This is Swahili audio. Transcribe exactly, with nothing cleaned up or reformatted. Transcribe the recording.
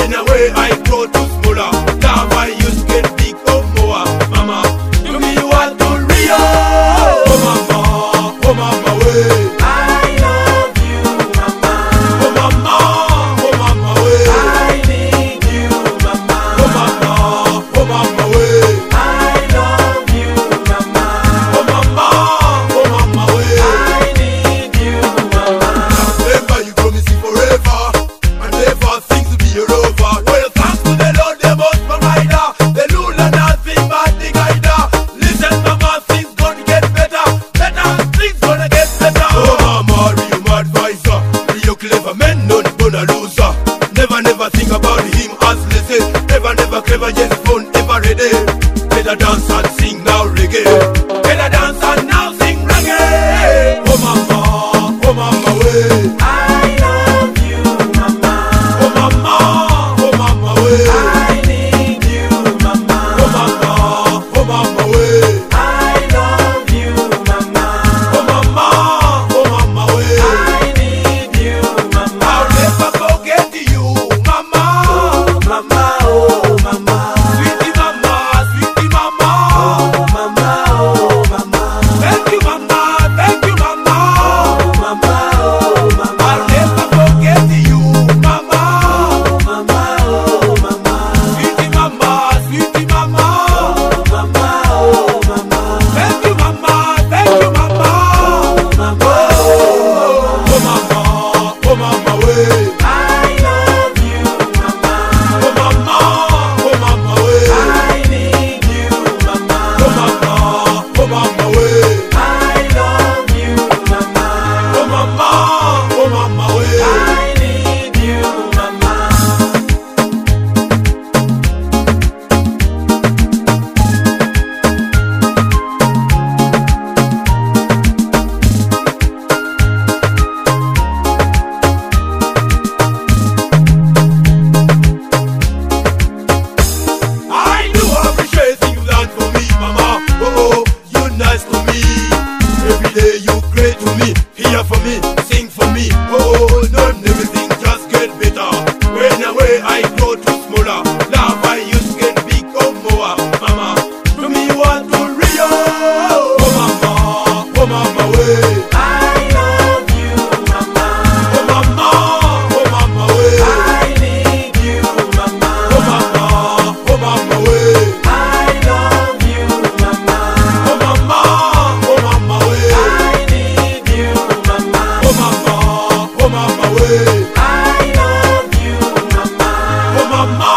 When away I grow too smaller, love I used to get big or more. Mama, to me you are too real. Oh mama, oh mama way. I love you, mama. Oh mama, oh mama way. I need you, mama. Oh mama, oh mama way. I love you, mama. Oh mama, oh mama way. I need you, mama. Remember you promised me forever, and never things will be over. Well, thanks to the Lord, the most provider, the rule and nothing but the guider. Listen, mama, things gonna get better, better, things gonna get better. Oh mama, real my advisor, real clever man, none gonna loser. Never, never think about him as lazy. Never, never clever, yes, phone ever ready. Better dance and sing now reggae. Better dance and now sing reggae. Oh mama, oh mama way. I love you, mama. Oh mama, oh mama way. I need you, mama. Oh mama, oh mama way. I love you, mama. Oh mama, oh mama way. I need you, mama. I'll never forget you, mama. Oh, mama, oh, mama. Sweetie mama, sweetie mama. Oh, mama, oh, mama. Thank you mama, thank you mama. Oh, mama, oh, mama. I'll never forget you, mama. Oh, mama, oh, mama. Sweetie mama, sweetie mama. Oh, mama, oh, mama. Thank you mama, thank you mama. Oh, mama, oh, Oh mama, oh mama way. I love you, mama. Oh mama, oh mama way. I need you, mama. Oh mama, oh mama way. I love you, mama. Oh mama, oh mama way. I need you, mama. I do appreciate things you done for me, mama. Oh, oh, you nice to me. Every day you great to me. Here for me, sing for me. Oh, oh, not everything just get better. When away I grow too smaller, love I used to get big or more. Mama, to me you are too real. Oh mama, oh mama way. I love you, mama. Oh mama, oh mama way. I need you, mama. Oh mama, oh mama way. I love you, mama. Oh mama, oh mama way. I need you, mama. Oh mama, oh mama way. I love you, mama. Oh mama,